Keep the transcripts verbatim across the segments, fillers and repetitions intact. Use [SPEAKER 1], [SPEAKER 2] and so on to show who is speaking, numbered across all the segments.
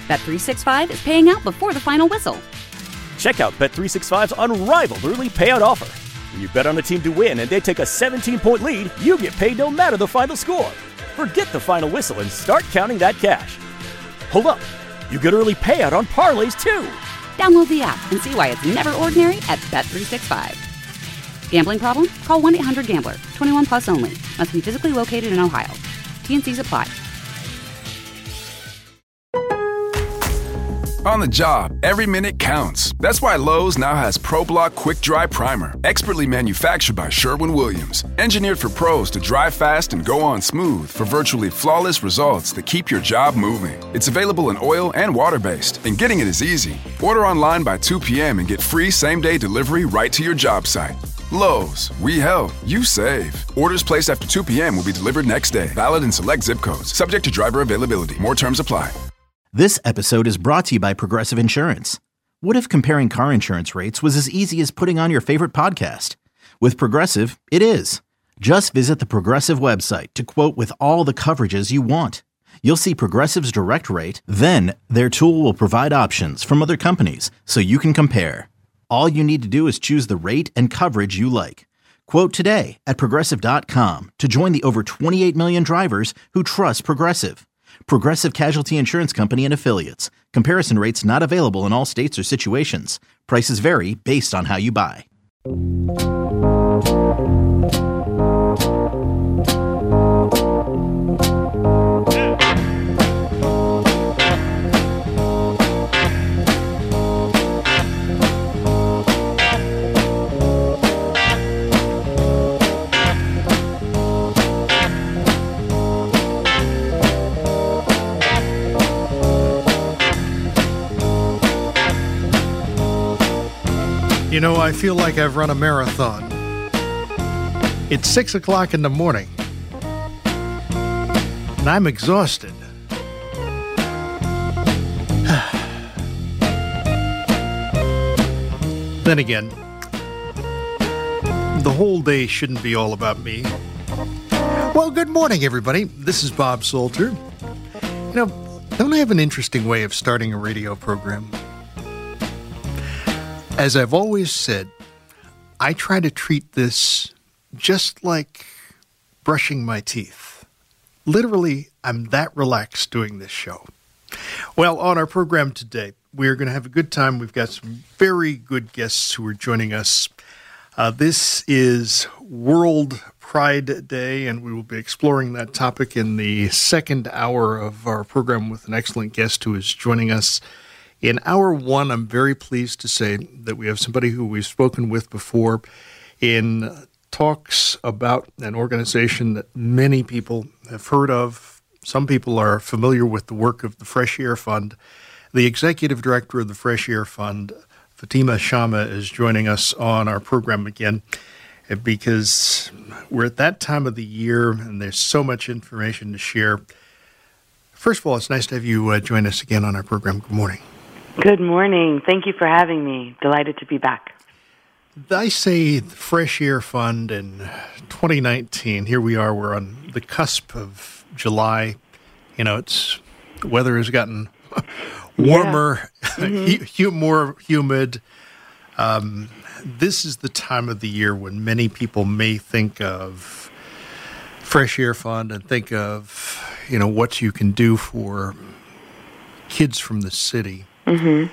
[SPEAKER 1] Bet three sixty-five is paying out before the final whistle.
[SPEAKER 2] Check out Bet three sixty-five's unrivaled early payout offer. When you bet on a team to win and they take a seventeen-point lead, you get paid no matter the final score. Forget the final whistle and start counting that cash. Hold up. You get early payout on parlays, too.
[SPEAKER 1] Download the app and see why it's never ordinary at Bet three sixty-five. Gambling problem? Call one eight hundred gambler. twenty-one plus only. Must be physically located in Ohio. T N Cs apply.
[SPEAKER 3] On the job, every minute counts. That's why Lowe's now has ProBlock Quick Dry Primer, expertly manufactured by Sherwin-Williams. Engineered for pros to dry fast and go on smooth for virtually flawless results that keep your job moving. It's available in oil and water-based, and getting it is easy. Order online by two p.m. and get free same-day delivery right to your job site. Lowe's, we help, you save. Orders placed after two p.m. will be delivered next day. Valid in select zip codes. Subject to driver availability. More terms apply.
[SPEAKER 4] This episode is brought to you by Progressive Insurance. What if comparing car insurance rates was as easy as putting on your favorite podcast? With Progressive, it is. Just visit the Progressive website to quote with all the coverages you want. You'll see Progressive's direct rate, then their tool will provide options from other companies so you can compare. All you need to do is choose the rate and coverage you like. Quote today at Progressive dot com to join the over twenty-eight million drivers who trust Progressive. Progressive Casualty Insurance Company and Affiliates. Comparison rates not available in all states or situations. Prices vary based on how you buy.
[SPEAKER 5] You know, I feel like I've run a marathon. It's six o'clock in the morning, and I'm exhausted. Then again, the whole day shouldn't be all about me. Well, good morning, everybody. This is Bob Salter. You know, don't I have an interesting way of starting a radio program? As I've always said, I try to treat this just like brushing my teeth. Literally, I'm that relaxed doing this show. Well, on our program today, we're going to have a good time. We've got some very good guests who are joining us. Uh, this is World Pride Day, and we will be exploring that topic in the second hour of our program with an excellent guest who is joining us. In hour one, I'm very pleased to say that we have somebody who we've spoken with before in talks about an organization that many people have heard of. Some people are familiar with the work of the Fresh Air Fund. The executive director of the Fresh Air Fund, Fatima Shama, is joining us on our program again because we're at that time of the year and there's so much information to share. First of all, it's nice to have you uh, join us again on our program. Good morning.
[SPEAKER 6] Good morning. Thank you for having me. Delighted to be back.
[SPEAKER 5] I say the Fresh Air Fund in twenty nineteen. Here we are. We're on the cusp of July. You know, it's the weather has gotten warmer, yeah. mm-hmm. hu- more humid. Um, this is the time of the year when many people may think of Fresh Air Fund and think of, you know, what you can do for kids from the city. Mm-hmm.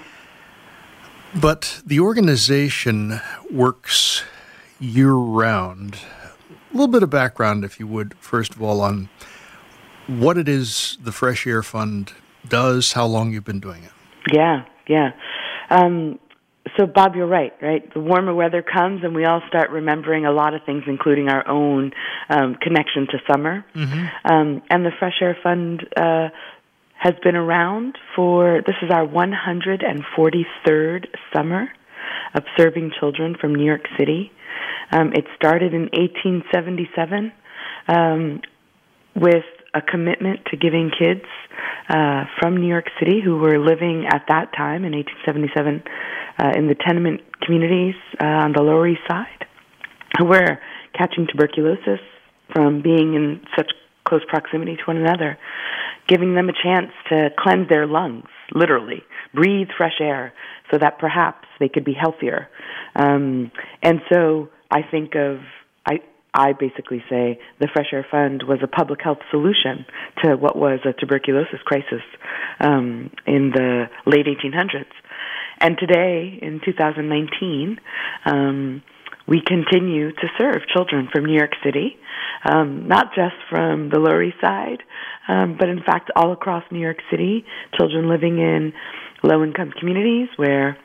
[SPEAKER 5] But the organization works year-round. A little bit of background, if you would, first of all, on what it is the Fresh Air Fund does, how long you've been doing it.
[SPEAKER 6] Yeah, yeah. Um, so, Bob, you're right, right? The warmer weather comes, and we all start remembering a lot of things, including our own um, connection to summer. Mm-hmm. Um, and the Fresh Air Fund uh has been around for, this is our one hundred forty-third summer of serving children from New York City. Um, it started in eighteen seventy-seven um, with a commitment to giving kids uh, from New York City who were living at that time in eighteen seventy-seven uh, in the tenement communities uh, on the Lower East Side who were catching tuberculosis from being in such close proximity to one another, giving them a chance to cleanse their lungs literally, breathe fresh air so that perhaps they could be healthier. Um, and so I think of, I, I basically say the Fresh Air Fund was a public health solution to what was a tuberculosis crisis um, in the late eighteen hundreds. And today, in two thousand nineteen, um, we continue to serve children from New York City, um, not just from the Lower East Side, um, but in fact all across New York City, children living in low-income communities where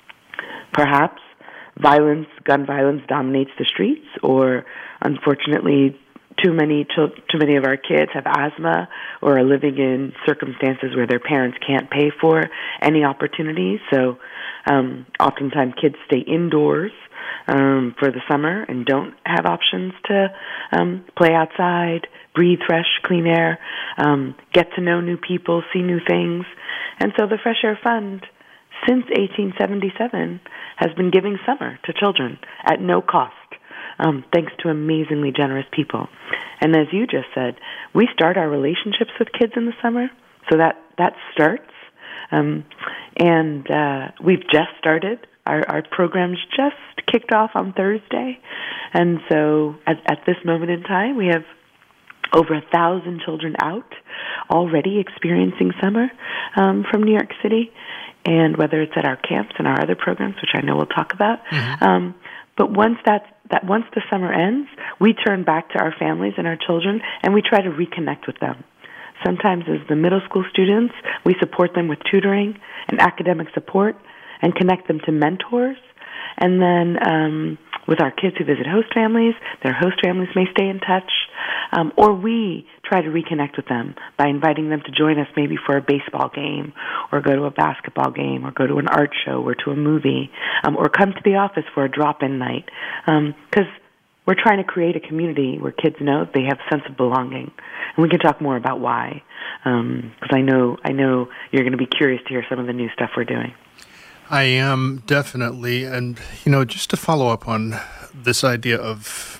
[SPEAKER 6] perhaps violence, gun violence dominates the streets, or unfortunately too many chil- too many of our kids have asthma or are living in circumstances where their parents can't pay for any opportunities. So um, oftentimes kids stay indoors um, for the summer and don't have options to um, play outside, breathe fresh, clean air, um, get to know new people, see new things. And so the Fresh Air Fund, since eighteen seventy-seven, has been giving summer to children at no cost, um, thanks to amazingly generous people. And as you just said, we start our relationships with kids in the summer, so that, that starts. Um, and uh, we've just started. Our, our program's just kicked off on Thursday. And so at, at this moment in time, we have over a thousand children out already experiencing summer um, from New York City, and whether it's at our camps and our other programs, which I know we'll talk about. Mm-hmm. Um, but once that, that once the summer ends, we turn back to our families and our children, and we try to reconnect with them. Sometimes as the middle school students, we support them with tutoring and academic support and connect them to mentors. And then um, with our kids who visit host families, their host families may stay in touch, um, or we try to reconnect with them by inviting them to join us maybe for a baseball game, or go to a basketball game, or go to an art show, or to a movie, um, or come to the office for a drop-in night. Because um, we're trying to create a community where kids know they have a sense of belonging. And we can talk more about why, because um, I know I know you're going to be curious to hear some of the new stuff we're doing.
[SPEAKER 5] I am, definitely. And, you know, just to follow up on this idea of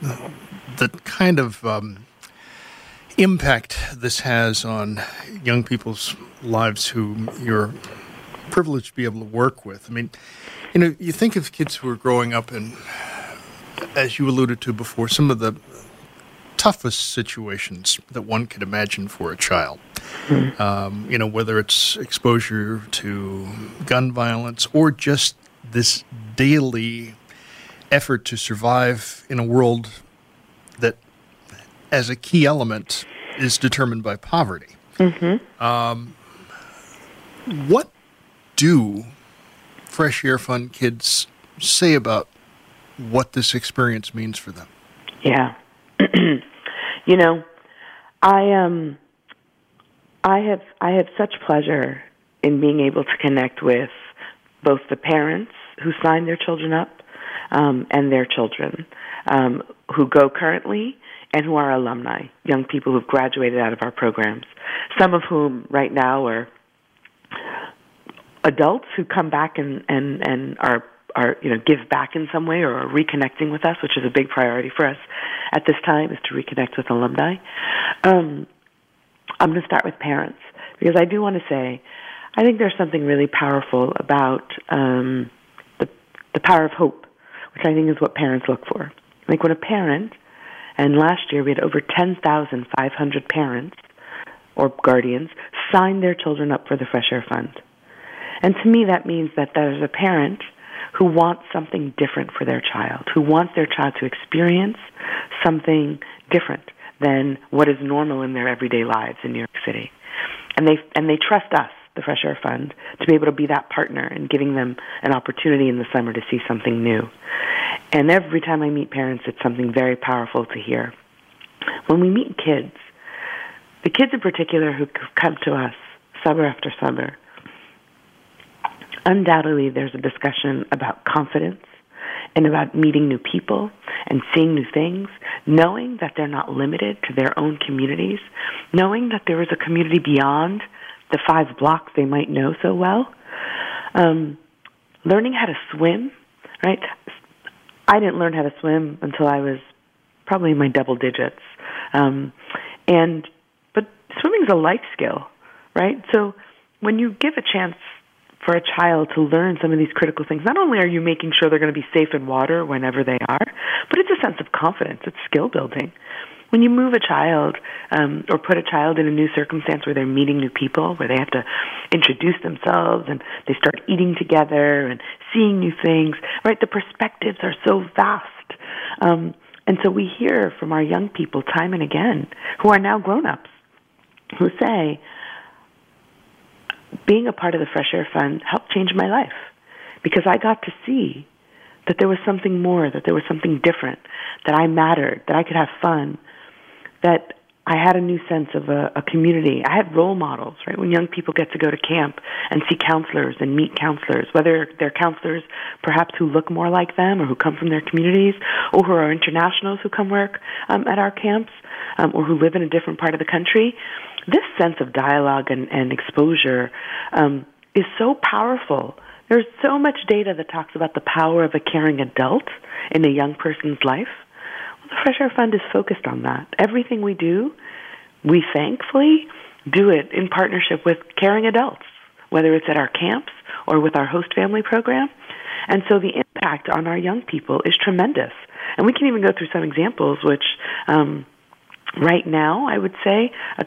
[SPEAKER 5] the kind of um, impact this has on young people's lives who you're privileged to be able to work with. I mean, you know, you think of kids who are growing up in, as you alluded to before, some of the toughest situations that one could imagine for a child. Mm-hmm. Um, you know, whether it's exposure to gun violence or just this daily effort to survive in a world that, as a key element, is determined by poverty. Mm-hmm. Um, what do Fresh Air Fund kids say about what this experience means for them?
[SPEAKER 6] Yeah. You know, I um, I have I have such pleasure in being able to connect with both the parents who sign their children up um, and their children um, who go currently and who are alumni, young people who've graduated out of our programs, some of whom right now are adults who come back and, and, and are are, you know, give back in some way or are reconnecting with us, which is a big priority for us at this time, is to reconnect with alumni. Um, I'm going to start with parents, because I do want to say I think there's something really powerful about um, the, the power of hope, which I think is what parents look for. Like when a parent, and last year we had over ten thousand five hundred parents or guardians sign their children up for the Fresh Air Fund. And to me that means that there's a parent who wants something different for their child, who wants their child to experience something different than what is normal in their everyday lives in New York City. And they and they trust us, the Fresh Air Fund, to be able to be that partner in giving them an opportunity in the summer to see something new. And every time I meet parents, it's something very powerful to hear. When we meet kids, the kids in particular who come to us summer after summer, undoubtedly there's a discussion about confidence and about meeting new people and seeing new things, knowing that they're not limited to their own communities, knowing that there is a community beyond the five blocks they might know so well, um, learning how to swim, right? I didn't learn how to swim until I was probably in my double digits. Um, and but swimming's a life skill, right? So when you give a chance for a child to learn some of these critical things, not only are you making sure they're going to be safe in water whenever they are, but it's a sense of confidence. It's skill building. When you move a child um, or put a child in a new circumstance where they're meeting new people, where they have to introduce themselves and they start eating together and seeing new things, right? The perspectives are so vast. Um, and so we hear from our young people time and again, who are now grown-ups, who say, being a part of the Fresh Air Fund helped change my life because I got to see that there was something more, that there was something different, that I mattered, that I could have fun, that I had a new sense of a, a community. I had role models, right? When young people get to go to camp and see counselors and meet counselors, whether they're counselors perhaps who look more like them or who come from their communities or who are internationals who come work um, at our camps um, or who live in a different part of the country, this sense of dialogue and, and exposure um, is so powerful. There's so much data that talks about the power of a caring adult in a young person's life. Well, the Fresh Air Fund is focused on that. Everything we do, we thankfully do it in partnership with caring adults, whether it's at our camps or with our host family program. And so the impact on our young people is tremendous. And we can even go through some examples, which um, right now, I would say, uh,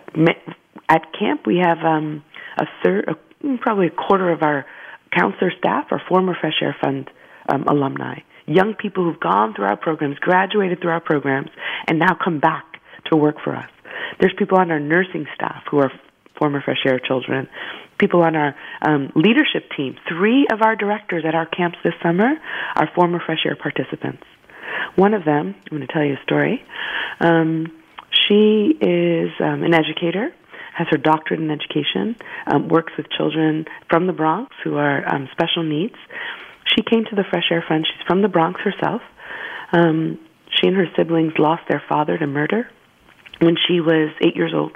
[SPEAKER 6] at camp we have um, a third, uh, probably a quarter of our counselor staff are former Fresh Air Fund um, alumni, young people who've gone through our programs, graduated through our programs, and now come back to work for us. There's people on our nursing staff who are former Fresh Air children, people on our um, leadership team. Three of our directors at our camps this summer are former Fresh Air participants. One of them, I'm going to tell you a story. Um, she is um, an educator, has her doctorate in education, um, works with children from the Bronx who are um, special needs. She came to the Fresh Air Fund. She's from the Bronx herself. Um, she and her siblings lost their father to murder when she was eight years old.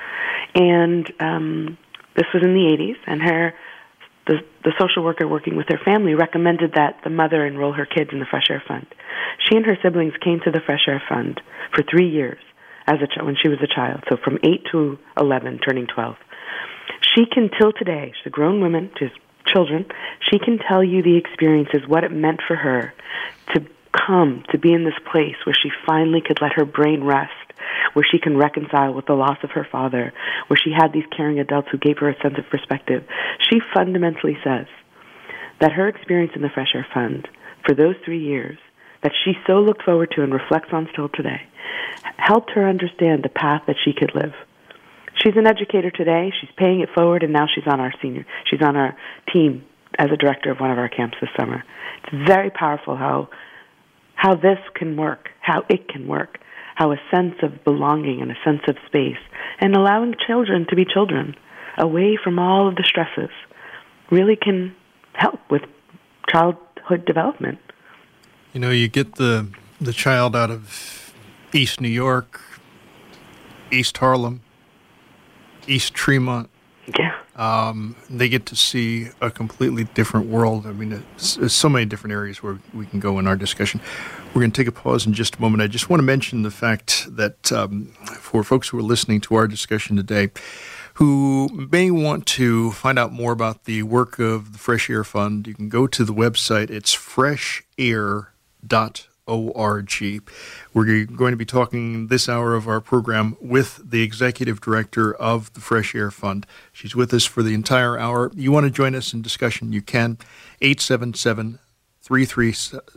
[SPEAKER 6] And um, this was in the eighties, and her the, the social worker working with her family recommended that the mother enroll her kids in the Fresh Air Fund. She and her siblings came to the Fresh Air Fund for three years as a ch- when she was a child, so from eight to eleven, turning twelve. She can, till today, she's a grown woman, she's children, she can tell you the experiences, what it meant for her to come, to be in this place where she finally could let her brain rest, where she can reconcile with the loss of her father, where she had these caring adults who gave her a sense of perspective. She fundamentally says that her experience in the Fresh Air Fund for those three years that she so looked forward to and reflects on still today helped her understand the path that she could live. She's an educator today. She's paying it forward, and now she's on our senior. She's on our team as a director of one of our camps this summer. It's very powerful how how this can work, how it can work, how a sense of belonging and a sense of space and allowing children to be children away from all of the stresses really can help with childhood development.
[SPEAKER 5] You know, you get the the child out of East New York, East Harlem, East Tremont.
[SPEAKER 6] Yeah.
[SPEAKER 5] Um, they get to see a completely different world. I mean, it's, there's so many different areas where we can go in our discussion. We're going to take a pause in just a moment. I just want to mention the fact that um, for folks who are listening to our discussion today, who may want to find out more about the work of the Fresh Air Fund, you can go to the website. It's fresh air dot org. We're going to be talking this hour of our program with the executive director of the Fresh Air Fund. She's with us for the entire hour. You want to join us in discussion, you can. eight seven seven, three three seven,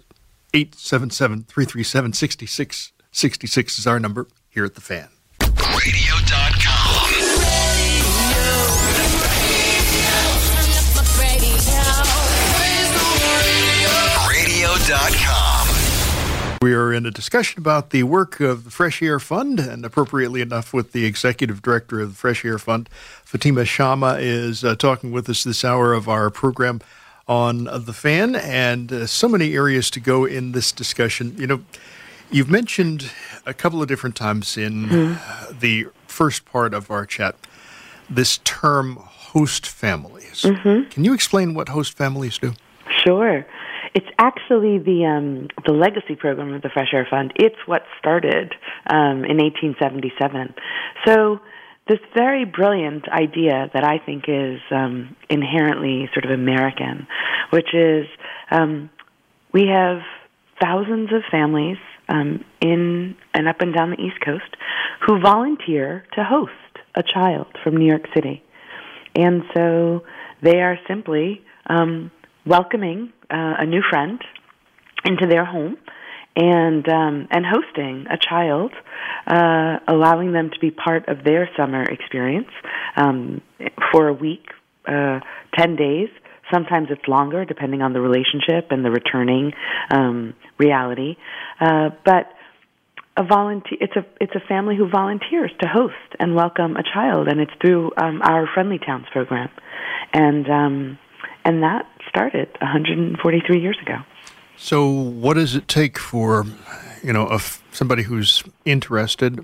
[SPEAKER 5] six six six six is our number here at The Fan.
[SPEAKER 7] radio dot com. radio dot com.
[SPEAKER 5] We are in a discussion about the work of the Fresh Air Fund, and appropriately enough with the executive director of the Fresh Air Fund. Fatima Shama is uh, talking with us this hour of our program on uh, The Fan, and uh, so many areas to go in this discussion. You know, you've mentioned a couple of different times in mm-hmm. the first part of our chat this term host families. Mm-hmm. Can you explain what host families do?
[SPEAKER 6] Sure. It's actually the um, the legacy program of the Fresh Air Fund. It's what started um, in eighteen seventy-seven. So this very brilliant idea that I think is um, inherently sort of American, which is um, we have thousands of families um, in and up and down the East Coast who volunteer to host a child from New York City. And so they are simply um, welcoming uh, a new friend into their home and um, and hosting a child, uh, allowing them to be part of their summer experience um, for a week, uh, ten days. Sometimes it's longer, depending on the relationship and the returning um, reality. Uh, but a volunteer, it's a it's a family who volunteers to host and welcome a child, and it's through um, our Friendly Towns program, and um, and that started one hundred forty-three years ago.
[SPEAKER 5] So, what does it take for, you know, a, somebody who's interested?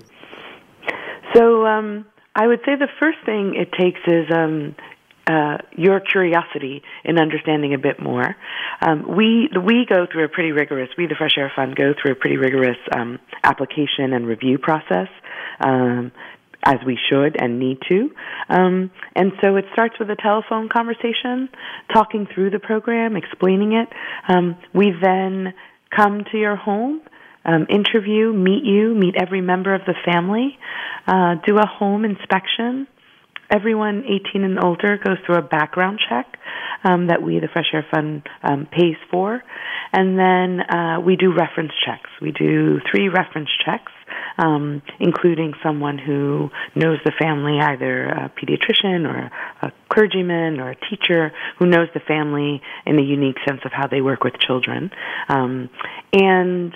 [SPEAKER 6] So, um, I would say the first thing it takes is um, uh, your curiosity in understanding a bit more. Um, we we go through a pretty rigorous, we the Fresh Air Fund go through a pretty rigorous um, application and review process, um, as we should and need to. Um, and so it starts with a telephone conversation, talking through the program, explaining it. Um, we then come to your home, um, interview, meet you, meet every member of the family, uh, do a home inspection. Everyone eighteen and older goes through a background check um, that we, the Fresh Air Fund, um, pays for. And then uh, we do reference checks. We do three reference checks, um, including someone who knows the family, either a pediatrician or a clergyman or a teacher who knows the family in a unique sense of how they work with children. Um, and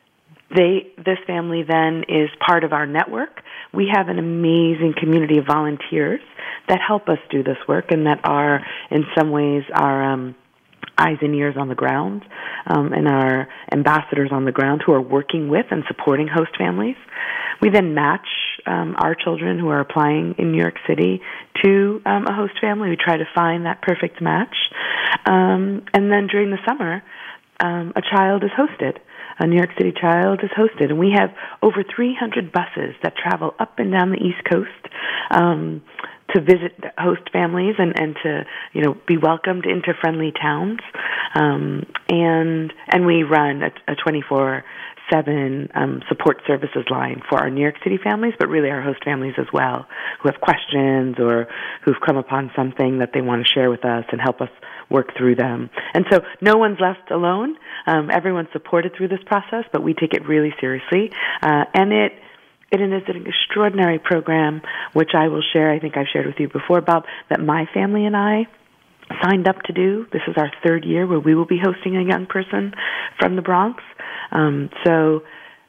[SPEAKER 6] They, this family then is part of our network. We have an amazing community of volunteers that help us do this work and that are, in some ways, our um, eyes and ears on the ground um, and our ambassadors on the ground who are working with and supporting host families. We then match um, our children who are applying in New York City to um, a host family. We try to find that perfect match. Um, and then during the summer, um, a child is hosted. A New York City child is hosted, and we have over three hundred buses that travel up and down the East Coast um, to visit host families and, and to, you know, be welcomed into Friendly Towns. Um, and and we run a twenty-four seven um, support services line for our New York City families, but really our host families as well, who have questions or who've come upon something that they want to share with us and help us work through them. And so no one's left alone. Um, everyone's supported through this process, but we take it really seriously. Uh, and it it is an extraordinary program, which I will share, I think I've shared with you before, Bob, that my family and I signed up to do. This is our third year where we will be hosting a young person from the Bronx. Um, so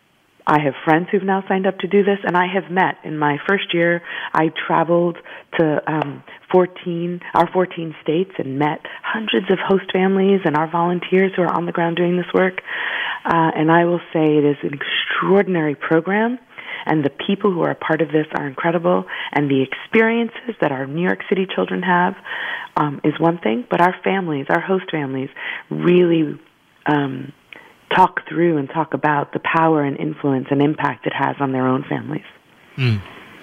[SPEAKER 6] I have friends who've now signed up to do this, and I have met. In my first year, I traveled to um, fourteen, our fourteen states and met hundreds of host families and our volunteers who are on the ground doing this work. Uh, and I will say it is an extraordinary program, and the people who are a part of this are incredible, and the experiences that our New York City children have um, is one thing, but our families, our host families, really um, talk through and talk about the power and influence and impact it has on their own families.
[SPEAKER 5] Mm.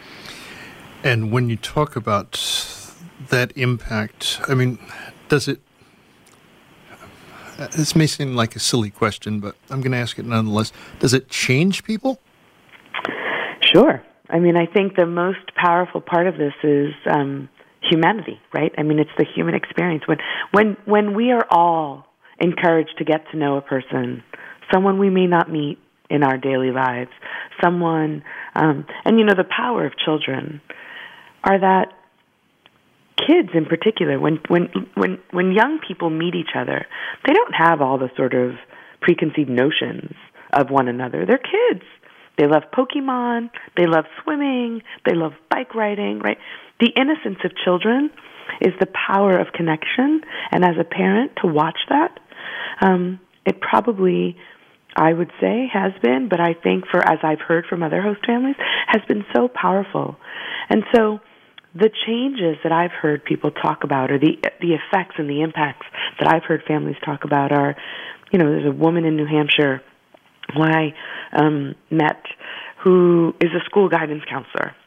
[SPEAKER 5] And when you talk about that impact, I mean, does it, this may seem like a silly question, but I'm going to ask it nonetheless. Does it change people?
[SPEAKER 6] Sure. I mean, I think the most powerful part of this is um, humanity, right? I mean, it's the human experience. When, when, when we are all encouraged to get to know a person, someone we may not meet in our daily lives, someone, um, and you know, the power of children are that kids in particular, when, when, when, when young people meet each other, they don't have all the sort of preconceived notions of one another. They're kids. They love Pokemon, they love swimming, they love bike riding, right? The innocence of children is the power of connection, and as a parent, to watch that, um, it probably, I would say, has been, but I think for, as I've heard from other host families, has been so powerful. And so the changes that I've heard people talk about, or the the effects and the impacts that I've heard families talk about are, you know, there's a woman in New Hampshire who I um, met who is a school guidance counselor.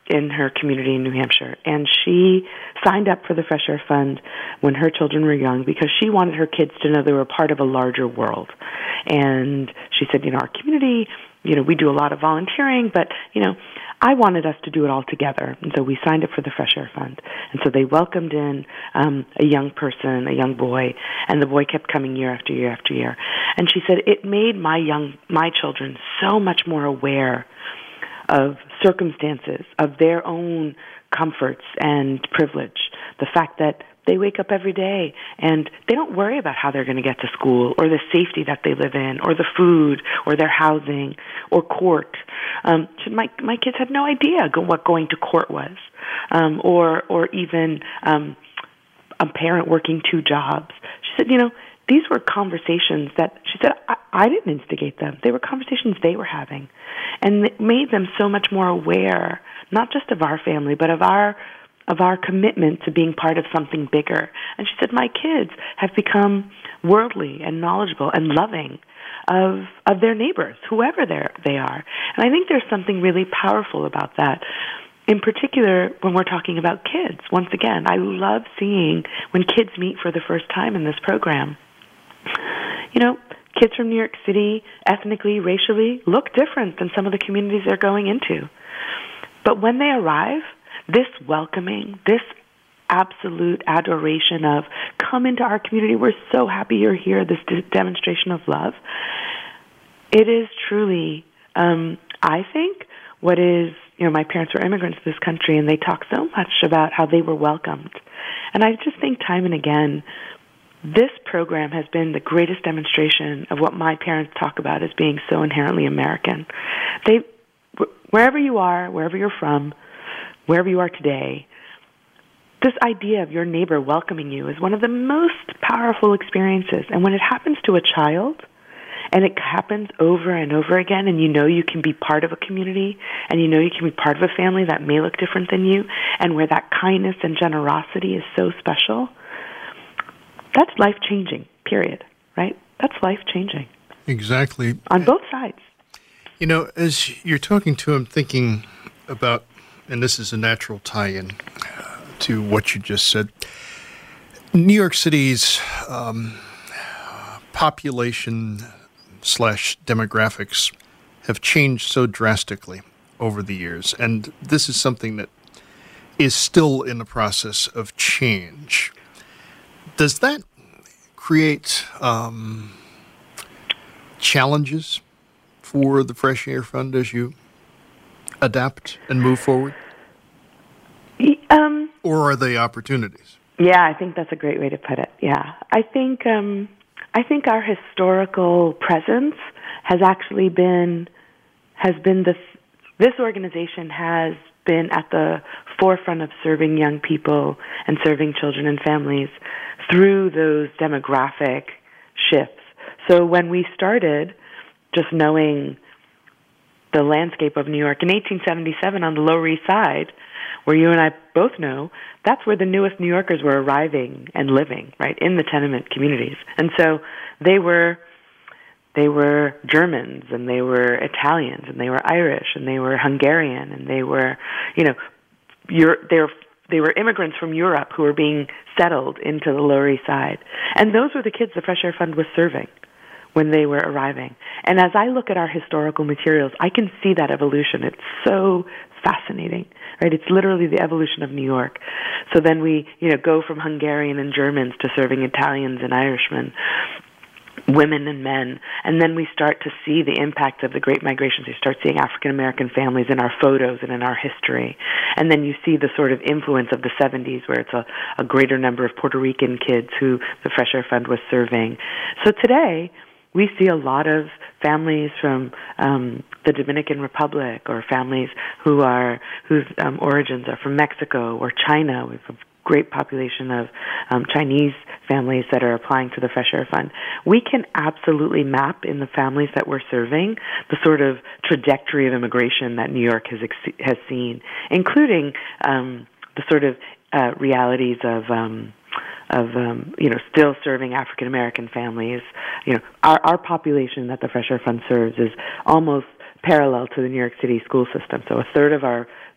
[SPEAKER 6] in her community in New Hampshire, and she signed up for the Fresh Air Fund when her children were young because she wanted her kids to know they were part of a larger world. And she said, you know, our community, you know, we do a lot of volunteering, but, you know, I wanted us to do it all together. And so we signed up for the Fresh Air Fund. And so they welcomed in um, a young person, a young boy, and the boy kept coming year after year after year. And she said, it made my young, my children so much more aware of circumstances, of their own comforts and privilege. The fact that they wake up every day and they don't worry about how they're going to get to school or the safety that they live in or the food or their housing or court. Um, my my kids had no idea go, what going to court was, um, or or even um, a parent working two jobs. She said, you know, these were conversations that, she said, I, I didn't instigate them. They were conversations they were having. And it made them so much more aware, not just of our family, but of our of our commitment to being part of something bigger. And she said, my kids have become worldly and knowledgeable and loving of of their neighbors, whoever they are. And I think there's something really powerful about that. In particular, when we're talking about kids, once again, I love seeing when kids meet for the first time in this program. You know, kids from New York City, ethnically, racially, look different than some of the communities they're going into. But when they arrive, this welcoming, this absolute adoration of, come into our community, we're so happy you're here, this d- demonstration of love, it is truly, um, I think, what is, you know, my parents were immigrants to this country, and they talk so much about how they were welcomed. And I just think time and again, this program has been the greatest demonstration of what my parents talk about as being so inherently American. They, wherever you are, wherever you're from, wherever you are today, this idea of your neighbor welcoming you is one of the most powerful experiences. And when it happens to a child, and it happens over and over again, and you know you can be part of a community, and you know you can be part of a family that may look different than you, and where that kindness and generosity is so special, that's life-changing, period, right? That's life-changing.
[SPEAKER 5] Exactly.
[SPEAKER 6] On both sides.
[SPEAKER 5] You know, as you're talking to him, thinking about, and this is a natural tie-in to what you just said, New York City's um, population slash demographics have changed so drastically over the years, and this is something that is still in the process of change. Does that create um, challenges for the Fresh Air Fund as you adapt and move forward?
[SPEAKER 6] Um,
[SPEAKER 5] or are they opportunities?
[SPEAKER 6] Yeah, I think that's a great way to put it. Yeah, I think um, I think our historical presence has actually been has been this. This organization has been at the forefront of serving young people and serving children and families through those demographic shifts. So when we started, just knowing the landscape of New York in eighteen seventy-seven on the Lower East Side, where you and I both know, that's where the newest New Yorkers were arriving and living, right, in the tenement communities. And so they were they were Germans, and they were Italians, and they were Irish, and they were Hungarian, and they were, you know, Euro- they were they were immigrants from Europe who were being settled into the Lower East Side. And those were the kids the Fresh Air Fund was serving when they were arriving. And as I look at our historical materials, I can see that evolution. It's so fascinating, right? It's literally the evolution of New York. So then we, you know, go from Hungarian and Germans to serving Italians and Irishmen, women and men, and then we start to see the impact of the Great Migrations. You start seeing African-American families in our photos and in our history. And then you see the sort of influence of the seventies, where it's a, a greater number of Puerto Rican kids who the Fresh Air Fund was serving. So today, we see a lot of families from um, the Dominican Republic, or families who are whose um, origins are from Mexico or China. We have a great population of um, Chinese families that are applying to the Fresh Air Fund. We can absolutely map in the families that we're serving the sort of trajectory of immigration that New York has ex- has seen, including um, the sort of uh, realities of um, of, um, you know, still serving African-American families. You know, our, our population that the Fresh Air Fund serves is almost parallel to the New York City school system. So a third of our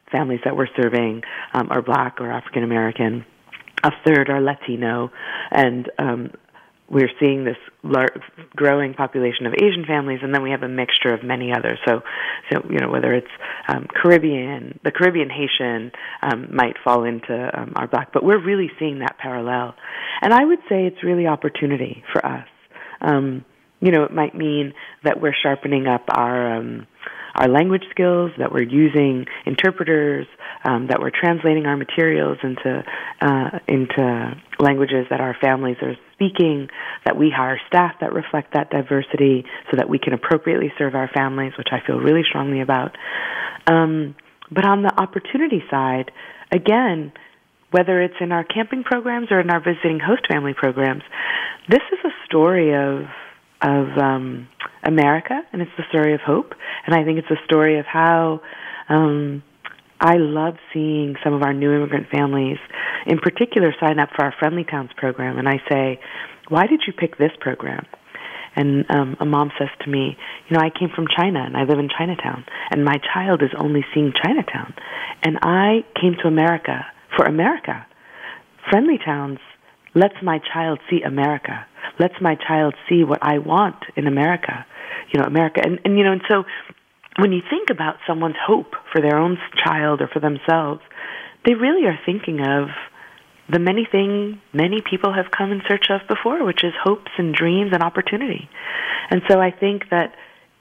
[SPEAKER 6] families that we're serving um, are Black or African American. A third are Latino, and um, we're seeing this lar- growing population of Asian families, and then we have a mixture of many others. So, so you know, whether it's um, Caribbean, the Caribbean Haitian um, might fall into um, our Black, but we're really seeing that parallel. And I would say it's really opportunity for us. Um, you know, it might mean that we're sharpening up our um, our language skills, that we're using interpreters, um, that we're translating our materials into uh, into languages that our families are speaking, that we hire staff that reflect that diversity so that we can appropriately serve our families, which I feel really strongly about. Um, but on the opportunity side, again, whether it's in our camping programs or in our visiting host family programs, this is a story of of um, America, and it's the story of hope. And I think it's a story of how um, I love seeing some of our new immigrant families, in particular, sign up for our Friendly Towns program. And I say, why did you pick this program? And um, a mom says to me, you know, I came from China, and I live in Chinatown, and my child is only seeing Chinatown. And I came to America for America. Friendly Towns lets my child see America, lets my child see what I want in America, you know, America. And, and, you know, and so when you think about someone's hope for their own child or for themselves, they really are thinking of the many things many people have come in search of before, which is hopes and dreams and opportunity. And so I think that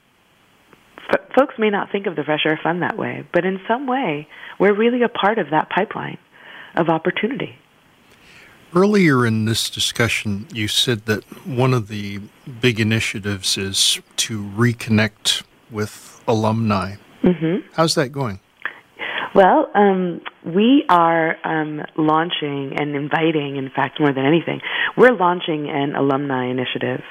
[SPEAKER 6] f- folks may not think of the Fresh Air Fund that way, but in some way, we're really a part of that pipeline of opportunity.
[SPEAKER 5] Earlier in this discussion, you said that one of the big initiatives is to reconnect with alumni.
[SPEAKER 6] Mm-hmm.
[SPEAKER 5] How's that going?
[SPEAKER 6] Well, um, we are um, launching and inviting, in fact, more than anything, we're launching an alumni initiative.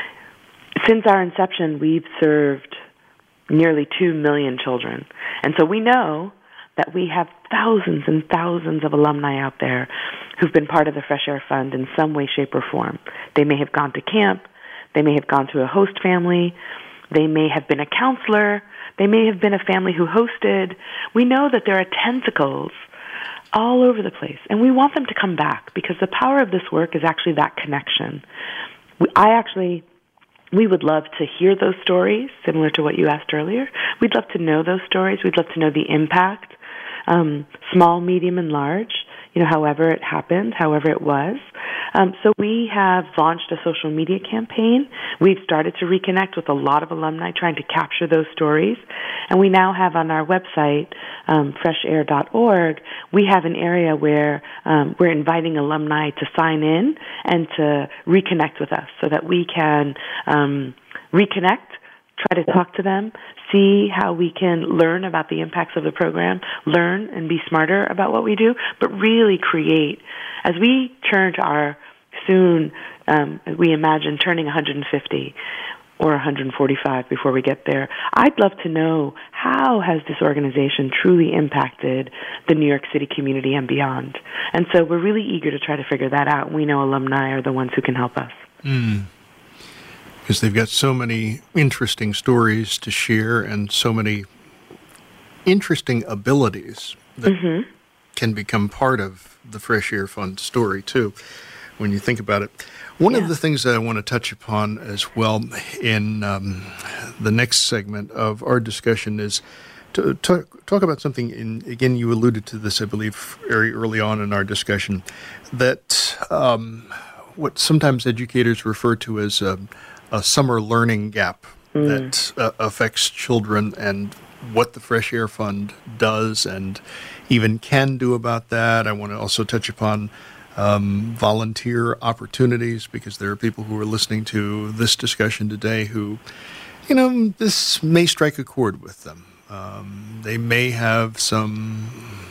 [SPEAKER 6] Since our inception, we've served nearly two million children. And so we know that we have thousands and thousands of alumni out there who've been part of the Fresh Air Fund in some way, shape, or form. They may have gone to camp. They may have gone to a host family. They may have been a counselor. They may have been a family who hosted. We know that there are tentacles all over the place, and we want them to come back because the power of this work is actually that connection. We, I actually... We would love to hear those stories, similar to what you asked earlier. We'd love to know those stories. We'd love to know the impact, um, small, medium, and large, you know, however it happened, however it was. Um, so we have launched a social media campaign. We've started to reconnect with a lot of alumni trying to capture those stories. And we now have on our website, um, fresh air dot org, we have an area where um, we're inviting alumni to sign in and to reconnect with us so that we can um, reconnect, try to talk to them, see how we can learn about the impacts of the program, learn and be smarter about what we do, but really create. As we turn to our soon, um, we imagine turning one hundred fifty or one hundred forty-five before we get there, I'd love to know how has this organization truly impacted the New York City community and beyond. And so we're really eager to try to figure that out. We know alumni are the ones who can help us.
[SPEAKER 5] Mm. Because they've got so many interesting stories to share and so many interesting abilities that mm-hmm. can become part of the Fresh Air Fund story, too, when you think about it. One yeah. of the things that I want to touch upon as well in um, the next segment of our discussion is to talk, talk about something, in, again, you alluded to this, I believe, very early on in our discussion, that um, what sometimes educators refer to as a, a summer learning gap mm. that uh, affects children, and what the Fresh Air Fund does and even can do about that. I want to also touch upon um, volunteer opportunities, because there are people who are listening to this discussion today who, you know, this may strike a chord with them. Um, they may have some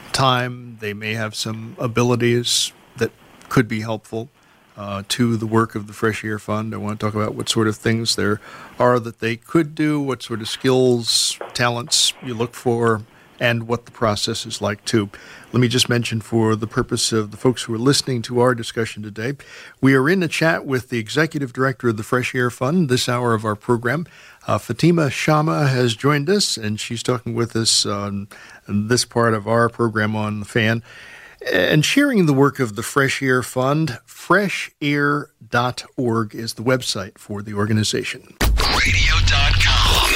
[SPEAKER 5] time, they may have some abilities that could be helpful uh, to the work of the Fresh Air Fund. I want to talk about what sort of things there are that they could do, what sort of skills, talents you look for and what the process is like, too. Let me just mention, for the purpose of the folks who are listening to our discussion today, we are in a chat with the Executive Director of the Fresh Air Fund this hour of our program. Uh, Fatima Shamma has joined us, and she's talking with us on this part of our program on The Fan, and sharing the work of the Fresh Air Fund. fresh air dot org is the website for the organization.
[SPEAKER 7] radio dot com.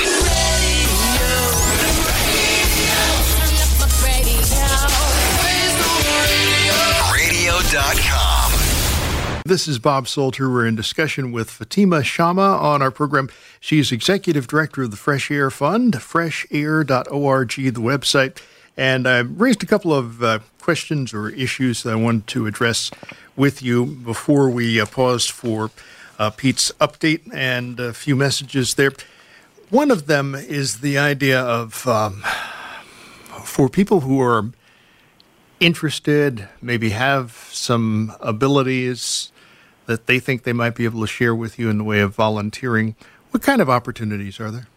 [SPEAKER 7] radio dot com.
[SPEAKER 5] This is Bob Salter. We're in discussion with Fatima Shamma on our program. She's Executive Director of the Fresh Air Fund, fresh air dot org, the website. And I raised a couple of uh, questions or issues that I wanted to address with you before we uh, paused for uh, Pete's update and a few messages there. One of them is the idea of, um, for people who are interested, maybe have some abilities that they think they might be able to share with you in the way of volunteering, what kind of opportunities are there?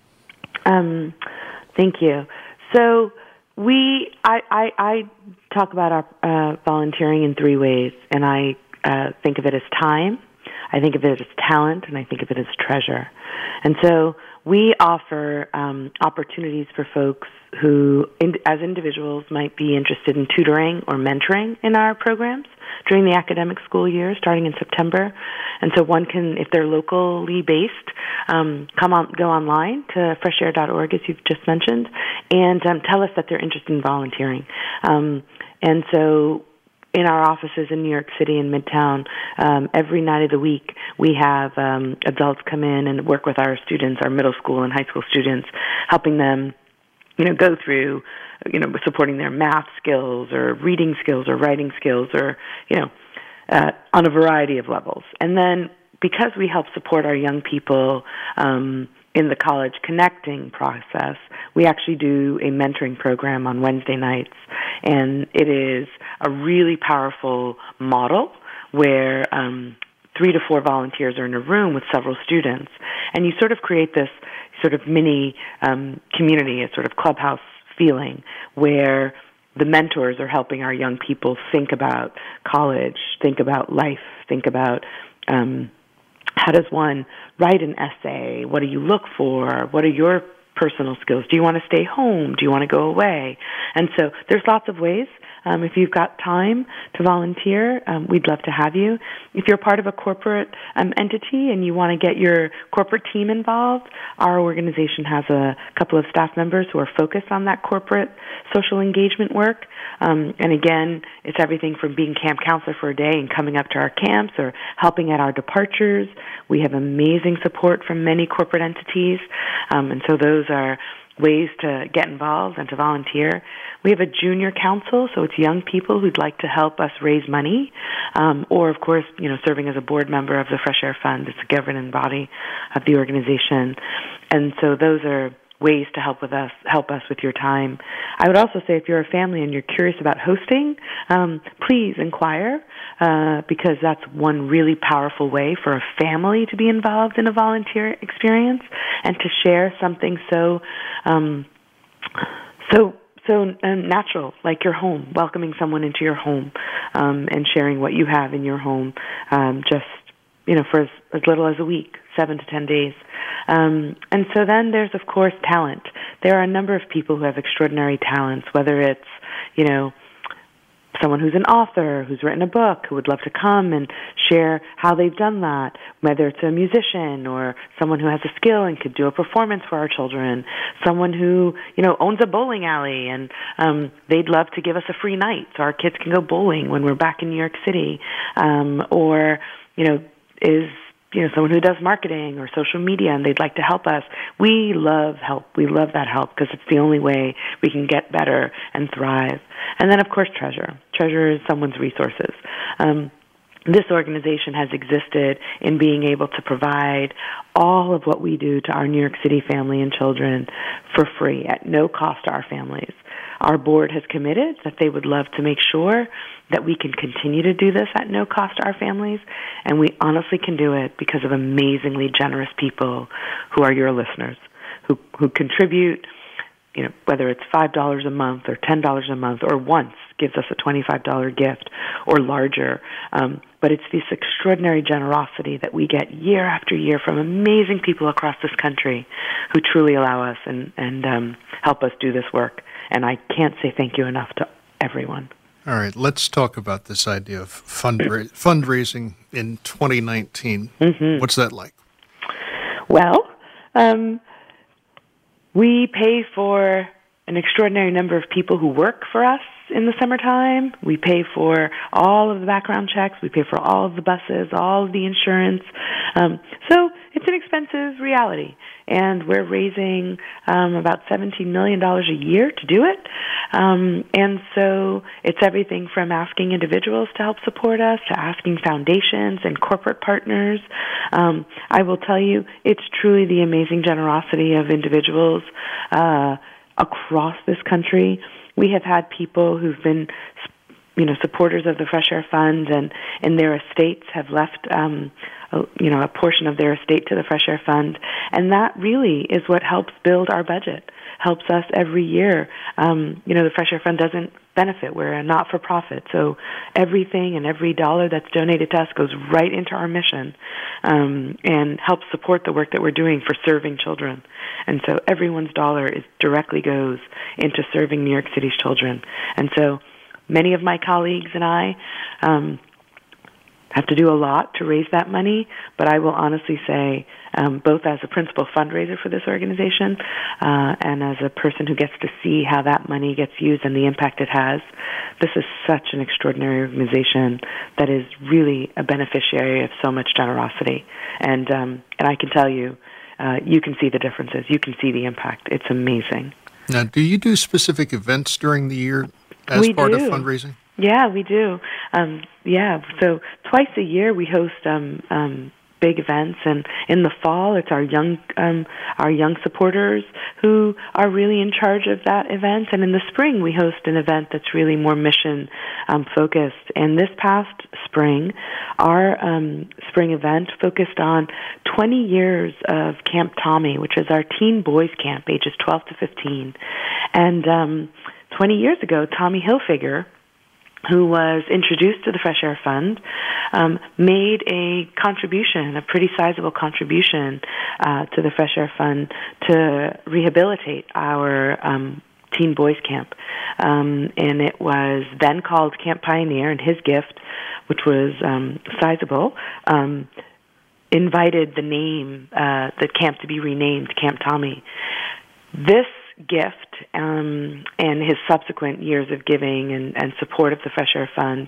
[SPEAKER 6] Um, thank you. So we, I, I, I talk about our uh, volunteering in three ways, and I uh, think of it as time, I think of it as talent, and I think of it as treasure. And so we offer um, opportunities for folks who, in, as individuals, might be interested in tutoring or mentoring in our programs during the academic school year, starting in September. And so one can, if they're locally based, um, come on, go online to fresh air dot org, as you've just mentioned, and um, tell us that they're interested in volunteering. Um, and so in our offices in New York City and Midtown, um, every night of the week, we have um, adults come in and work with our students, our middle school and high school students, helping them, you know, go through, you know, supporting their math skills or reading skills or writing skills or, you know, uh, on a variety of levels. And then because we help support our young people um, in the college connecting process, we actually do a mentoring program on Wednesday nights. And it is a really powerful model where um, three to four volunteers are in a room with several students. And you sort of create this sort of mini um, community, a sort of clubhouse feeling where the mentors are helping our young people think about college, think about life, think about um, how does one write an essay? What do you look for? What are your personal skills? Do you want to stay home? Do you want to go away? And so there's lots of ways. Um, if you've got time to volunteer, um, we'd love to have you. If you're part of a corporate um, entity and you want to get your corporate team involved, our organization has a couple of staff members who are focused on that corporate social engagement work. Um, and again, it's everything from being camp counselor for a day and coming up to our camps or helping at our departures. We have amazing support from many corporate entities. Um, and so those are ways to get involved and to volunteer. We have a junior council, so it's young people who'd like to help us raise money, um, or, of course, you know, serving as a board member of the Fresh Air Fund. It's a governing body of the organization. And so those are ways to help with us, help us with your time. I would also say if you're a family and you're curious about hosting, um, please inquire, uh, because that's one really powerful way for a family to be involved in a volunteer experience and to share something so, um, so, so um, natural, like your home, welcoming someone into your home, um, and sharing what you have in your home, um, just, you know, for as, as little as a week, seven to ten days. Um, and so then there's, of course, talent. There are a number of people who have extraordinary talents, whether it's, you know, someone who's an author, who's written a book, who would love to come and share how they've done that, whether it's a musician or someone who has a skill and could do a performance for our children, someone who, you know, owns a bowling alley and um, they'd love to give us a free night so our kids can go bowling when we're back in New York City, um, or, you know, is you know, someone who does marketing or social media and they'd like to help us. We love help. We love that help because it's the only way we can get better and thrive. And then, of course, treasure. Treasure is someone's resources. Um, this organization has existed in being able to provide all of what we do to our New York City family and children for free at no cost to our families. Our board has committed that they would love to make sure that we can continue to do this at no cost to our families, and we honestly can do it because of amazingly generous people who are your listeners, who, who contribute you know, whether it's five dollars a month or ten dollars a month or once gives us a twenty-five dollars gift or larger. Um, but it's this extraordinary generosity that we get year after year from amazing people across this country who truly allow us and, and um, help us do this work. And I can't say thank you enough to everyone.
[SPEAKER 5] All right, let's talk about this idea of fundra- fundraising in twenty nineteen. Mm-hmm. What's that like?
[SPEAKER 6] Well, um, we pay for an extraordinary number of people who work for us in the summertime. We pay for all of the background checks. We pay for all of the buses, all of the insurance. Um, so it's an expensive reality. And we're raising um, about seventeen million dollars a year to do it. Um, and so it's everything from asking individuals to help support us to asking foundations and corporate partners. Um, I will tell you, it's truly the amazing generosity of individuals uh, across this country. We have had people who've been, you know, supporters of the Fresh Air Fund, and in their estates have left, um, a, you know, a portion of their estate to the Fresh Air Fund, and that really is what helps build our budget. Helps us every year. Um, you know, the Fresh Air Fund doesn't benefit. We're a not-for-profit, so everything and every dollar that's donated to us goes right into our mission um, and helps support the work that we're doing for serving children. And so everyone's dollar is directly goes into serving New York City's children. And so many of my colleagues and I um, have to do a lot to raise that money, but I will honestly say, um, both as a principal fundraiser for this organization uh, and as a person who gets to see how that money gets used and the impact it has, this is such an extraordinary organization that is really a beneficiary of so much generosity. And um, and I can tell you, uh, you can see the differences. You can see the impact. It's amazing.
[SPEAKER 5] Now, do you do specific events during the year as
[SPEAKER 6] we
[SPEAKER 5] part
[SPEAKER 6] do.
[SPEAKER 5] of fundraising?
[SPEAKER 6] Yeah, we do. Um, yeah, so twice a year we host um, um, big events, and in the fall it's our young um, our young supporters who are really in charge of that event. And in the spring we host an event that's really more mission um, focused. And this past spring, our um, spring event focused on twenty years of Camp Tommy, which is our teen boys camp, ages twelve to fifteen. And um, twenty years ago, Tommy Hilfiger, who was introduced to the Fresh Air Fund, um, made a contribution, a pretty sizable contribution uh, to the Fresh Air Fund to rehabilitate our um, teen boys camp. Um, and it was then called Camp Pioneer, and his gift, which was um, sizable, um, invited the name, uh, the camp to be renamed Camp Tommy. This gift um, and his subsequent years of giving and, and support of the Fresh Air Fund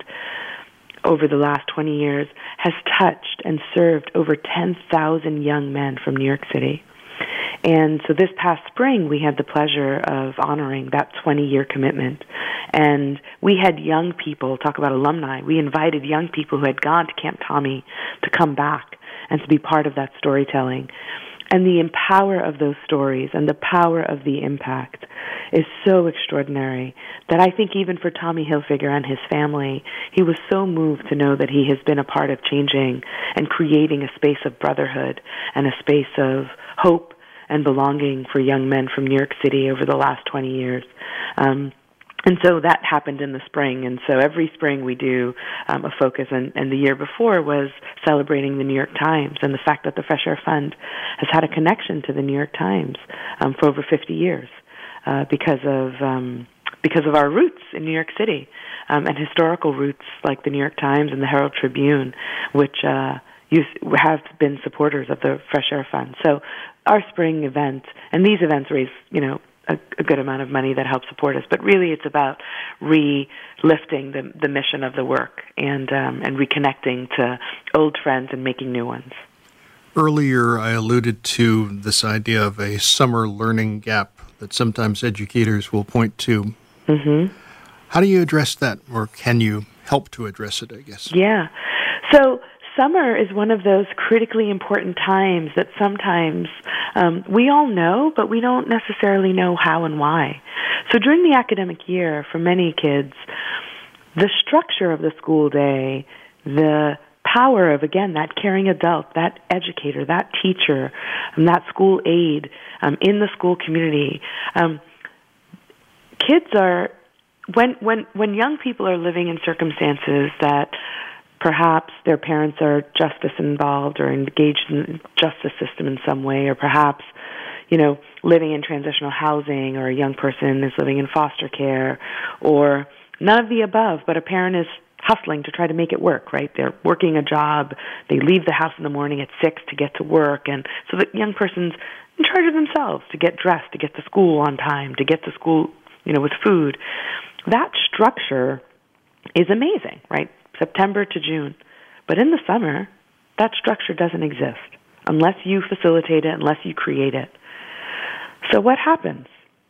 [SPEAKER 6] over the last twenty years has touched and served over ten thousand young men from New York City. And so this past spring, we had the pleasure of honoring that twenty-year commitment. And we had young people, talk about alumni, we invited young people who had gone to Camp Tommy to come back and to be part of that storytelling. And the power of those stories and the power of the impact is so extraordinary that I think even for Tommy Hilfiger and his family, he was so moved to know that he has been a part of changing and creating a space of brotherhood and a space of hope and belonging for young men from New York City over the last twenty years. Um, And so that happened in the spring, and so every spring we do um, a focus, and, and the year before was celebrating the New York Times and the fact that the Fresh Air Fund has had a connection to the New York Times um, for over fifty years uh, because of um, because of our roots in New York City um, and historical roots like the New York Times and the Herald Tribune, which uh, used, have been supporters of the Fresh Air Fund. So our spring event, and these events raise, you know, A, a good amount of money that helps support us, but really it's about re-lifting the, the mission of the work and um, and reconnecting to old friends and making new ones.
[SPEAKER 5] Earlier, I alluded to this idea of a summer learning gap that sometimes educators will point to. Mm-hmm. How do you address that, or can you help to address it, I guess?
[SPEAKER 6] Yeah. So summer is one of those critically important times that sometimes um, we all know, but we don't necessarily know how and why. So during the academic year, for many kids, the structure of the school day, the power of, again, that caring adult, that educator, that teacher, and that school aide um, in the school community, um, kids are, when, when, when young people are living in circumstances that perhaps their parents are justice involved or engaged in the justice system in some way, or perhaps, you know, living in transitional housing, or a young person is living in foster care, or none of the above, but a parent is hustling to try to make it work, right? They're working a job, they leave the house in the morning at six to get to work, and so the young person's in charge of themselves to get dressed, to get to school on time, to get to school, you know, with food. That structure is amazing, right? September to June. But in the summer, that structure doesn't exist unless you facilitate it, unless you create it. So what happens?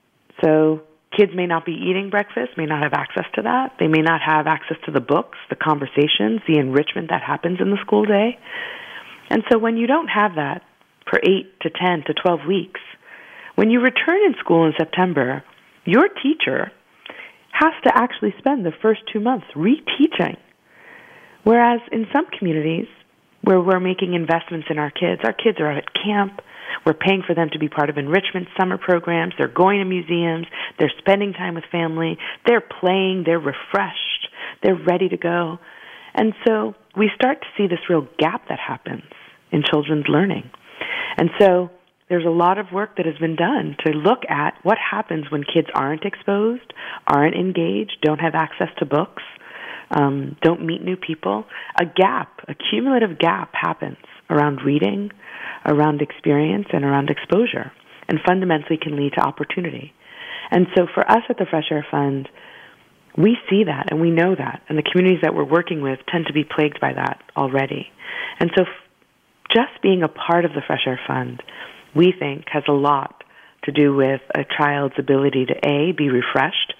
[SPEAKER 6] So kids may not be eating breakfast, may not have access to that. They may not have access to the books, the conversations, the enrichment that happens in the school day. And so when you don't have that for eight to ten to twelve weeks, when you return in school in September, your teacher has to actually spend the first two months reteaching. Whereas in some communities where we're making investments in our kids, our kids are out at camp, we're paying for them to be part of enrichment summer programs, they're going to museums, they're spending time with family, they're playing, they're refreshed, they're ready to go. And so we start to see this real gap that happens in children's learning. And so there's a lot of work that has been done to look at what happens when kids aren't exposed, aren't engaged, don't have access to books, um, don't meet new people. A gap, a cumulative gap happens around reading, around experience, and around exposure, and fundamentally can lead to opportunity. And so for us at the Fresh Air Fund, we see that and we know that, and the communities that we're working with tend to be plagued by that already. And so f- just being a part of the Fresh Air Fund, we think, has a lot to do with a child's ability to, A, be refreshed.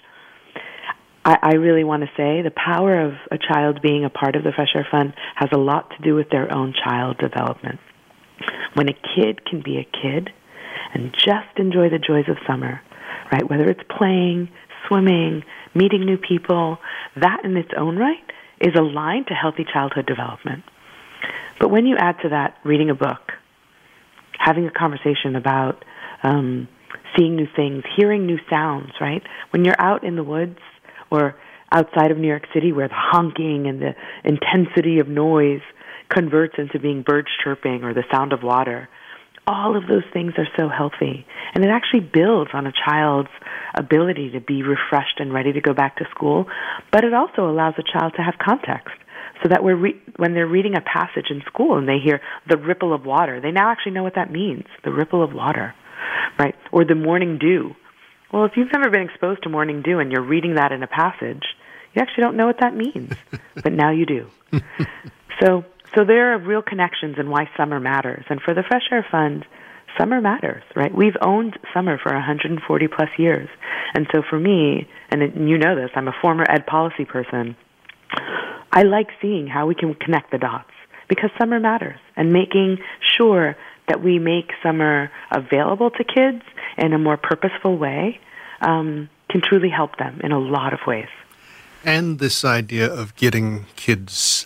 [SPEAKER 6] I, I really want to say the power of a child being a part of the Fresh Air Fund has a lot to do with their own child development. When a kid can be a kid and just enjoy the joys of summer, right, whether it's playing, swimming, meeting new people, that in its own right is aligned to healthy childhood development. But when you add to that reading a book, having a conversation about um, seeing new things, hearing new sounds, right? When you're out in the woods or outside of New York City where the honking and the intensity of noise converts into being birds chirping or the sound of water, all of those things are so healthy. And it actually builds on a child's ability to be refreshed and ready to go back to school, but it also allows a child to have context. So that we're re- when they're reading a passage in school and they hear the ripple of water, they now actually know what that means, the ripple of water, right? Or the morning dew. Well, if you've never been exposed to morning dew and you're reading that in a passage, you actually don't know what that means, but now you do. So, so there are real connections in why summer matters. And for the Fresh Air Fund, summer matters, right? We've owned summer for one hundred forty plus years. And so for me, and it, you know this, I'm a former ed policy person, I like seeing how we can connect the dots because summer matters, and making sure that we make summer available to kids in a more purposeful way um, can truly help them in a lot of ways.
[SPEAKER 5] And this idea of getting kids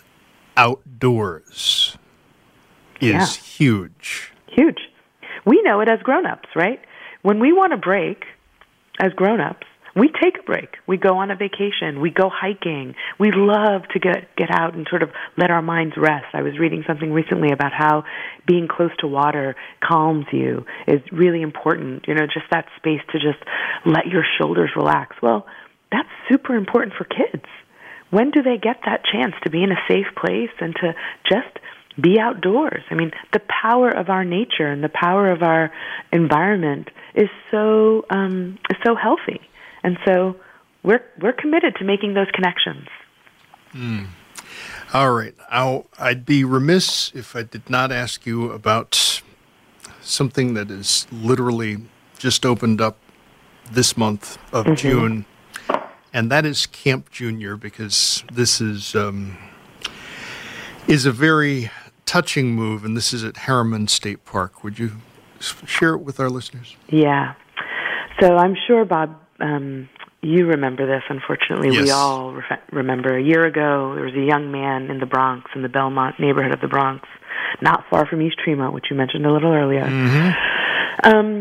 [SPEAKER 5] outdoors is
[SPEAKER 6] Yeah.
[SPEAKER 5] huge.
[SPEAKER 6] Huge. We know it as grown-ups, right? When we want a break as grown-ups, we take a break. We go on a vacation. We go hiking. We love to get get out and sort of let our minds rest. I was reading something recently about how being close to water calms you, is really important. You know, just that space to just let your shoulders relax. Well, that's super important for kids. When do they get that chance to be in a safe place and to just be outdoors? I mean, the power of our nature and the power of our environment is so um, is so healthy. And so we're we're committed to making those connections.
[SPEAKER 5] Mm. All right. I'll, I'd be remiss if I did not ask you about something that is literally just opened up this month of mm-hmm. June, and that is Camp Junior, because this is um, is a very touching move, and this is at Harriman State Park. Would you share it with our listeners?
[SPEAKER 6] Yeah. So I'm sure, Bob, Um, you remember this, unfortunately.
[SPEAKER 5] Yes.
[SPEAKER 6] We all re- remember a year ago, there was a young man in the Bronx, in the Belmont neighborhood of the Bronx, not far from East Tremont, which you mentioned a little earlier.
[SPEAKER 5] Mm-hmm.
[SPEAKER 6] Um,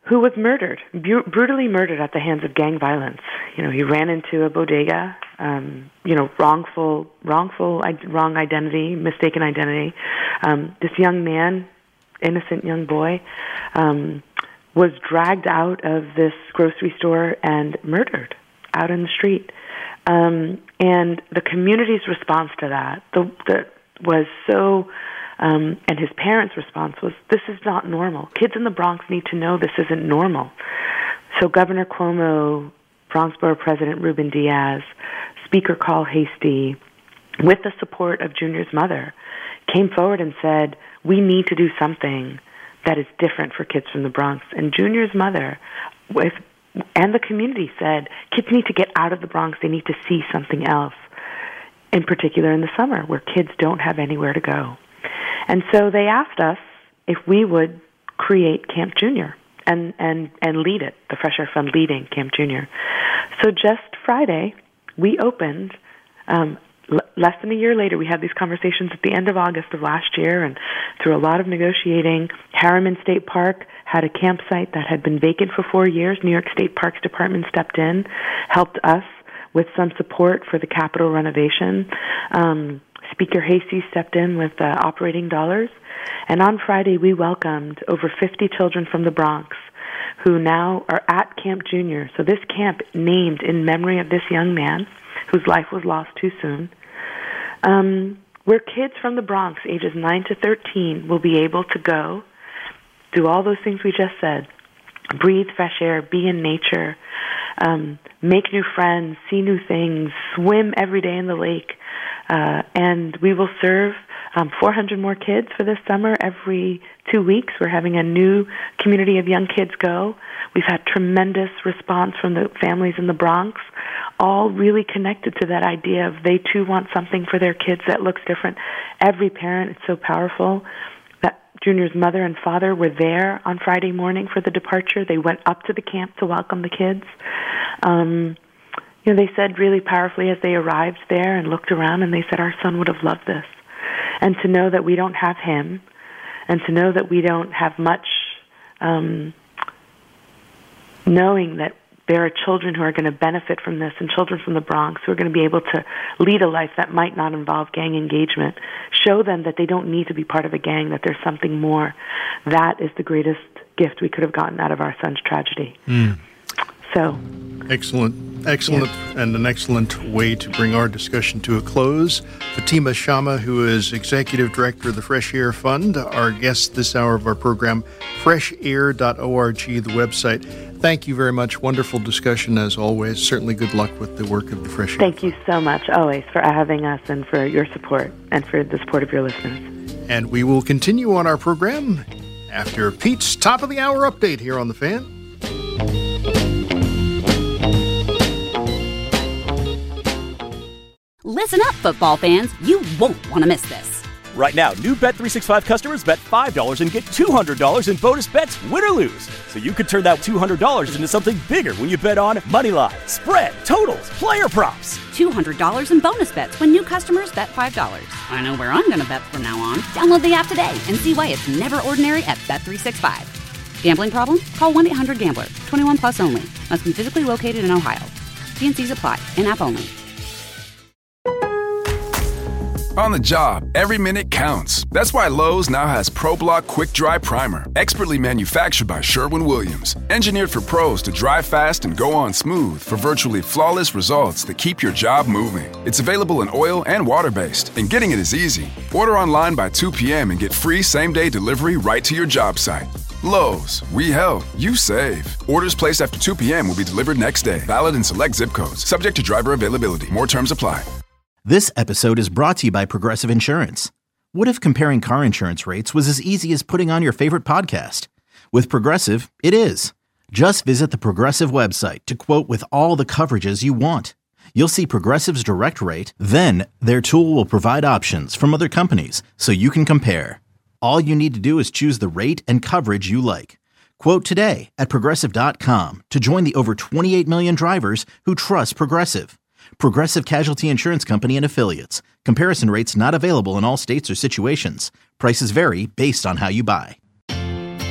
[SPEAKER 6] who was murdered, bu- brutally murdered at the hands of gang violence. You know, he ran into a bodega, um, you know, wrongful, wrongful, wrong identity, mistaken identity. Um, this young man, innocent young boy, um, was dragged out of this grocery store and murdered out in the street. Um, and the community's response to that the, the, was so, um, and his parents' response was, this is not normal. Kids in the Bronx need to know this isn't normal. So Governor Cuomo, Bronx Borough President Ruben Diaz, Speaker Carl Heastie, with the support of Junior's mother, came forward and said, we need to do something that is different for kids from the Bronx. And Junior's mother, with, and the community said, kids need to get out of the Bronx. They need to see something else, in particular in the summer, where kids don't have anywhere to go. And so they asked us if we would create Camp Junior and, and, and lead it, the Fresh Air Fund leading Camp Junior. So just Friday, we opened, um, l- less than a year later, we had these conversations at the end of August of last year, and through a lot of negotiating, Harriman State Park had a campsite that had been vacant for four years. New York State Parks Department stepped in, helped us with some support for the Capitol renovation. Um, Speaker Heastie stepped in with uh, operating dollars. And on Friday, we welcomed over fifty children from the Bronx who now are at Camp Junior. So this camp named in memory of this young man whose life was lost too soon, um, where kids from the Bronx, ages nine to thirteen, will be able to go, do all those things we just said, breathe fresh air, be in nature, um, make new friends, see new things, swim every day in the lake. Uh, and we will serve um, four hundred more kids for this summer. Every two weeks, we're having a new community of young kids go. We've had tremendous response from the families in the Bronx, all really connected to that idea of they too want something for their kids that looks different. Every parent, it's so powerful. That Junior's mother and father were there on Friday morning for the departure. They went up to the camp to welcome the kids. Um, You know, they said really powerfully as they arrived there and looked around, and they said, our son would have loved this. And to know that we don't have him, and to know that we don't have much, um, knowing that there are children who are going to benefit from this, and children from the Bronx who are going to be able to lead a life that might not involve gang engagement, show them that they don't need to be part of a gang, that there's something more. That is the greatest gift we could have gotten out of our son's tragedy. Mm. So,
[SPEAKER 5] excellent, excellent, yeah. And an excellent way to bring our discussion to a close. Fatima Shamma, who is Executive Director of the Fresh Air Fund, our guest this hour of our program, fresh air dot org, the website. Thank you very much. Wonderful discussion as always. Certainly good luck with the work of the Fresh Air
[SPEAKER 6] Thank
[SPEAKER 5] Fund.
[SPEAKER 6] you so much, always, for having us and for your support and for the support of your listeners.
[SPEAKER 5] And we will continue on our program after Pete's top of the hour update here on The Fan.
[SPEAKER 1] Listen up, football fans. You won't want to miss this.
[SPEAKER 2] Right now, new Bet three sixty-five customers bet five dollars and get two hundred dollars in bonus bets, win or lose. So you could turn that two hundred dollars into something bigger when you bet on moneyline, spread, totals, player props.
[SPEAKER 1] two hundred dollars in bonus bets when new customers bet five dollars. I know where I'm going to bet from now on. Download the app today and see why it's never ordinary at Bet three sixty-five. Gambling problem? Call one eight hundred gambler. twenty-one plus only. Must be physically located in Ohio. T and C's apply. In-app only.
[SPEAKER 3] On the job, every minute counts. That's why Lowe's now has ProBlock Quick Dry Primer, expertly manufactured by Sherwin-Williams. Engineered for pros to dry fast and go on smooth for virtually flawless results that keep your job moving. It's available in oil and water-based, and getting it is easy. Order online by two p.m. and get free same-day delivery right to your job site. Lowe's, we help, you save. Orders placed after two p.m. will be delivered next day. Valid in select zip codes. Subject to driver availability. More terms apply.
[SPEAKER 4] This episode is brought to you by Progressive Insurance. What if comparing car insurance rates was as easy as putting on your favorite podcast? With Progressive, it is. Just visit the Progressive website to quote with all the coverages you want. You'll see Progressive's direct rate, then their tool will provide options from other companies so you can compare. All you need to do is choose the rate and coverage you like. Quote today at Progressive dot com to join the over twenty-eight million drivers who trust Progressive. Progressive Casualty Insurance Company and Affiliates. Comparison rates not available in all states or situations. Prices vary based on how you buy.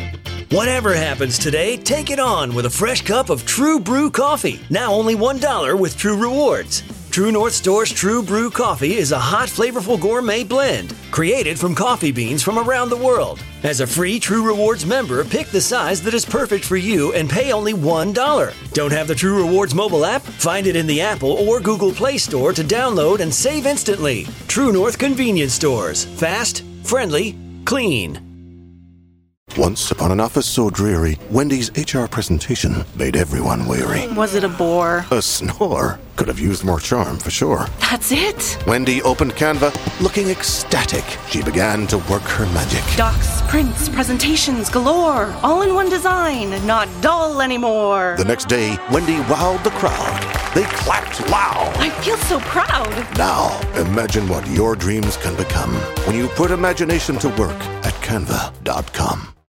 [SPEAKER 8] Whatever happens today, take it on with a fresh cup of True Brew coffee. Now only one dollar with True Rewards. True North Store's True Brew coffee is a hot, flavorful gourmet blend created from coffee beans from around the world. As a free True Rewards member, pick the size that is perfect for you and pay only one dollar. Don't have the True Rewards mobile app? Find it in the Apple or Google Play Store to download and save instantly. True North Convenience Stores. Fast, friendly, clean.
[SPEAKER 9] Once upon an office so dreary, Wendy's H R presentation made everyone weary.
[SPEAKER 10] Was it a bore?
[SPEAKER 9] A snore. Could have used more charm, for sure.
[SPEAKER 10] That's it?
[SPEAKER 9] Wendy opened Canva, looking ecstatic. She began to work her magic.
[SPEAKER 10] Docs, prints, presentations galore. All in one design, not dull anymore.
[SPEAKER 9] The next day, Wendy wowed the crowd. They clapped loud.
[SPEAKER 10] I feel so proud.
[SPEAKER 9] Now, imagine what your dreams can become when you put imagination to work at canva dot com.